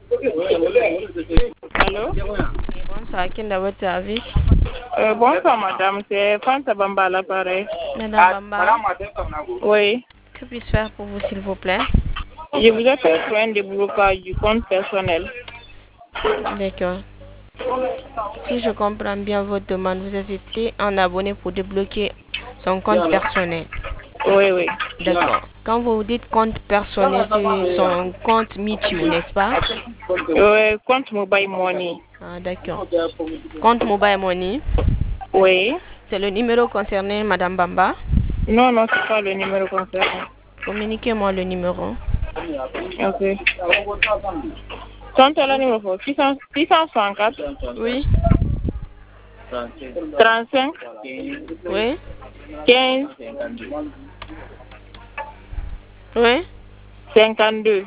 Allô? Bonsoir, qui est à votre service? Bonsoir, madame. C'est Fanta Bamba à l'appareil. Madame Bamba, Oui. que puis-je faire pour vous, s'il vous plaît? Je vous appelle pour un déblocage du compte personnel. D'accord. Si je comprends bien votre demande, vous avez été un abonné pour débloquer son compte personnel. Oui, oui. D'accord. Quand vous dites compte personnel, c'est son compte Mitu, n'est-ce pas? Compte mobile money. Ah, d'accord. Compte mobile money, Oui. c'est le numéro concerné, Madame Bamba. Non, non, c'est pas le numéro concerné. Communiquez-moi le numéro. Ok. Compte le numéro 664 Oui. 35 Oui. 15 Oui. 52.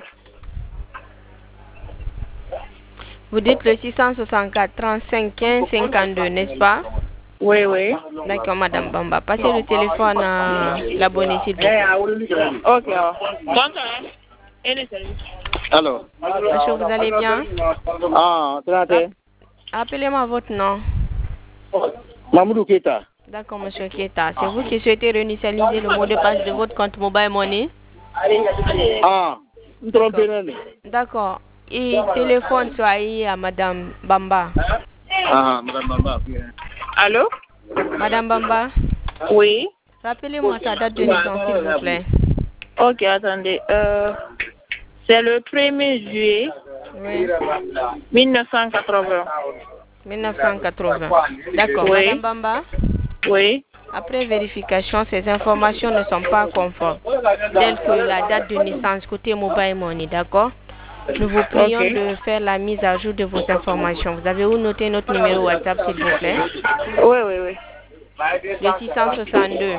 Vous dites le 664 35 15 52, n'est-ce pas? Oui, oui. D'accord, Madame Bamba. Passez le téléphone à l'abonné, s'il vous plaît. Ok. Donc, et le service. Alors. Est-ce que vous allez bien? Ah, traité. Appelez-moi votre nom. Mamoudou Keita. D'accord, Monsieur Keta. C'est vous qui souhaitez réinitialiser le mot de passe de votre compte Mobile Money? Ah, D'accord. Et téléphone soit à Madame Bamba. Ah, Madame Bamba. Allô? Madame Bamba, Oui. rappelez-moi sa date de naissance, s'il vous plaît. Ok, attendez. C'est le 1er juillet Oui. 1980. 1980. D'accord, Oui. Madame Bamba. Oui. Après vérification, ces informations ne sont pas conformes, telles que la date de naissance côté Mobile Money, d'accord? Nous vous prions Ok. de faire la mise à jour de vos informations. Vous avez où noter notre numéro WhatsApp, s'il vous plaît? Oui, oui, oui. Le 662.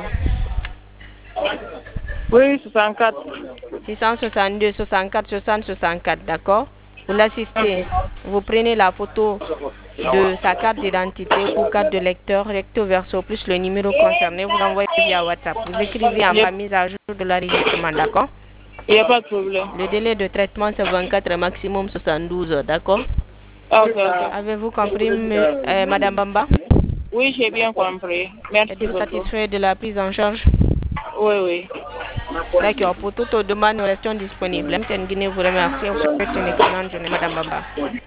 Oui, 64. 662 64 60 64, d'accord? Vous l'assistez. Vous prenez la photo de sa carte d'identité ou carte de lecteur, recto verso, plus le numéro concerné, vous l'envoyez via WhatsApp. Vous écrivez en bas mise à jour de l'enregistrement, d'accord? Il n'y a pas de problème. Le délai de traitement, c'est 24 heures, maximum 72 heures, d'accord? Ok, ok. Avez-vous compris, Madame Bamba? Oui, j'ai bien compris. Merci Êtes-vous beaucoup. satisfait de la prise en charge? Oui, oui. D'accord, pour toutes vos demandes, nous restons disponibles. MTN Guinée vous remercie et vous souhaite une excellente journée, Madame Bamba.